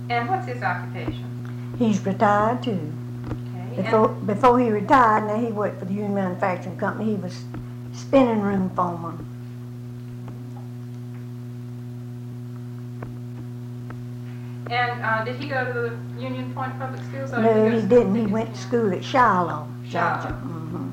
And what's his occupation? He's retired too. Okay. Before he retired, now he worked for the Union Manufacturing Company. He was spinning room foreman. And did he go to the Union Point Public Schools? Or No, did he didn't. He went to school at Shiloh, Georgia. Shiloh.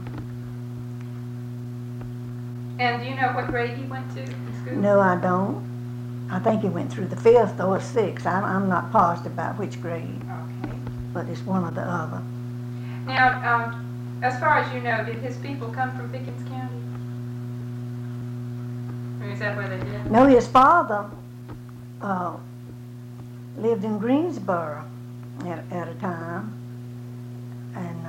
And do you know what grade he went to in school? No, I don't. I think he went through the 5th or 6th. I'm not positive about which grade. Okay. But it's one or the other. Now, as far as you know, did his people come from Pickens County? Or is that where they did? No, his father lived in Greensboro at a time. And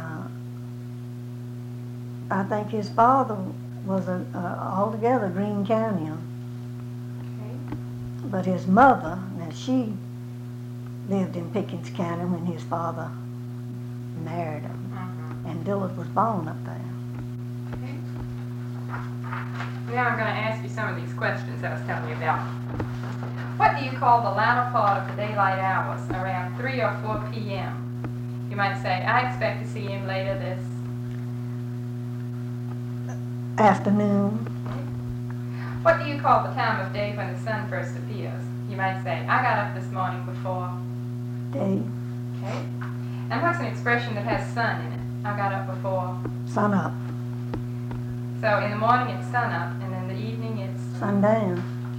I think his father was altogether Greene County. But his mother, now she lived in Pickens County when his father married her. And Dillard was born up there. Okay. Now I'm going to ask you some of these questions I was telling you about. What do you call the latter part of the daylight hours, around 3 or 4 p.m.? You might say, I expect to see him later this afternoon. What do you call the time of day when the sun first appears? You might say, I got up this morning before day. Okay. And what's an expression that has sun in it? I got up before sun up. So in the morning it's sun up, and in the evening it's sundown.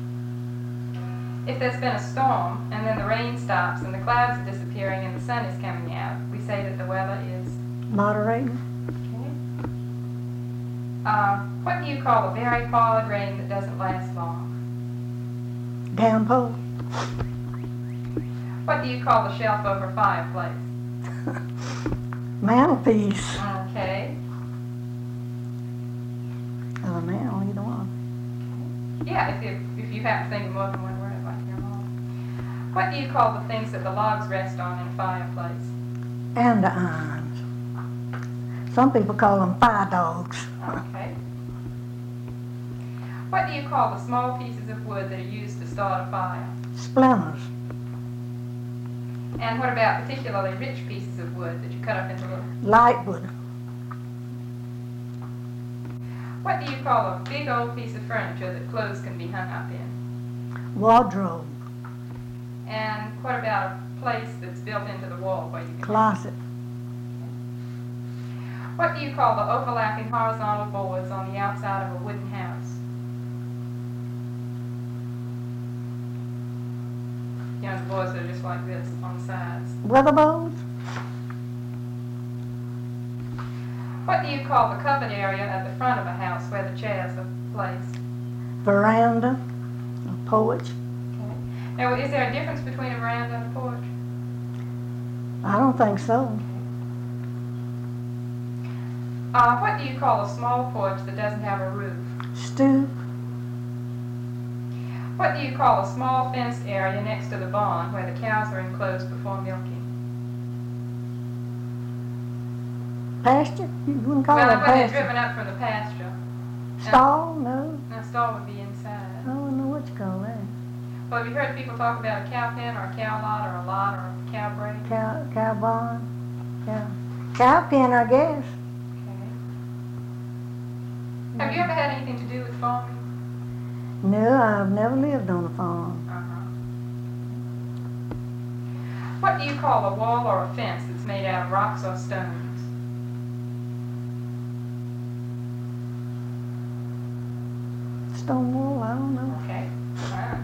If there's been a storm, and then the rain stops, and the clouds are disappearing, and the sun is coming out, we say that the weather is moderating. What do you call a very hard rain that doesn't last long? Downpour. What do you call the shelf over fireplace? Mantelpiece. Okay. Oh, now, either one. Yeah, if you have to think of more than one word, like your mom. What do you call the things that the logs rest on in a fireplace? Andirons. Some people call them fire dogs. Okay. What do you call the small pieces of wood that are used to start a fire? Splinters. And what about particularly rich pieces of wood that you cut up into little? Lightwood. What do you call a big old piece of furniture that clothes can be hung up in? Wardrobe. And what about a place that's built into the wall where you can... Closet. What do you call the overlapping horizontal boards on the outside of a wooden house? You know, the boards that are just like this on the sides. Weatherboards. What do you call the covered area at the front of a house where the chairs are placed? Veranda. A porch. Okay. Now, is there a difference between a veranda and a porch? I don't think so. What do you call a small porch that doesn't have a roof? Stoop. What do you call a small fenced area next to the barn where the cows are enclosed before milking? Pasture? You wouldn't call it when pasture. they're driven up from the pasture. Stall? No. No, stall would be inside. I don't know what you call that. Well, have you heard people talk about a cow pen or a cow lot or a lot or a cow break? Cow barn? Cow pen, I guess. Have you ever had anything to do with farming? No, I've never lived on a farm. What do you call a wall or a fence that's made out of rocks or stones? Stone wall, I don't know. Okay, fine.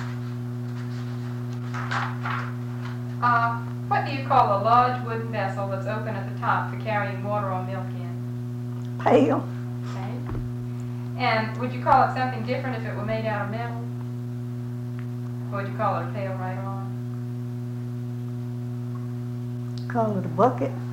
What do you call a large wooden vessel that's open at the top for carrying water or milk in? Pail. And would you call it something different if it were made out of metal? Or would you call it a pail right on? Call it a bucket.